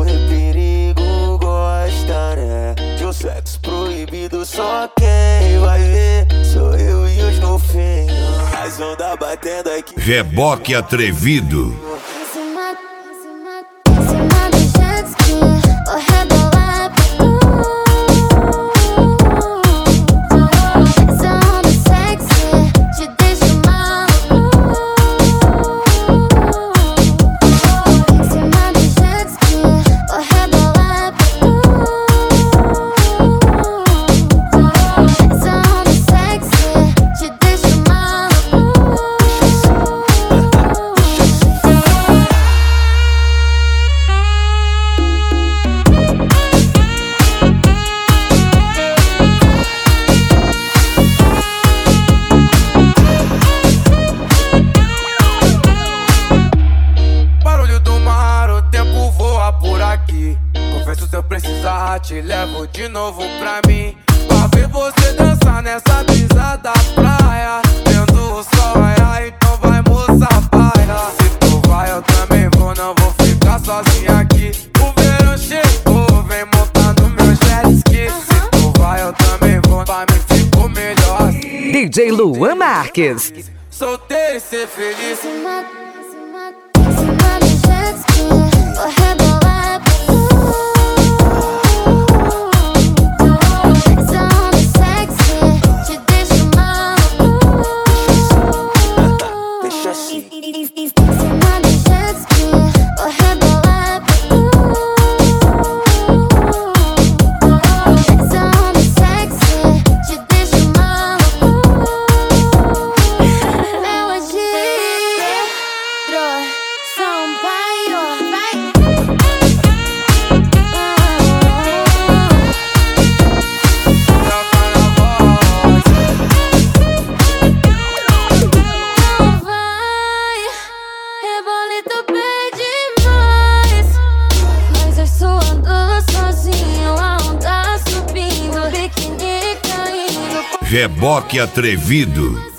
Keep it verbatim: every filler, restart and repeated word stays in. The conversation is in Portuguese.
correr perigo gosta, né? De um sexo proibido, só quem vai ver sou eu e os golfinhos. As ondas batendo aqui. Reboque atrevido. Confesso, se eu precisar, te levo de novo pra mim, pra ver você dançar nessa brisa da praia, vendo o sol raiar, então vai, moça, paia. Se tu vai, eu também vou, não vou ficar sozinha aqui. O verão chegou, vem montar no meu jet ski. Se tu vai, eu também vou, pra mim ficou melhor. D J Luan Marques. Solteiro e ser feliz. Reboque atrevido.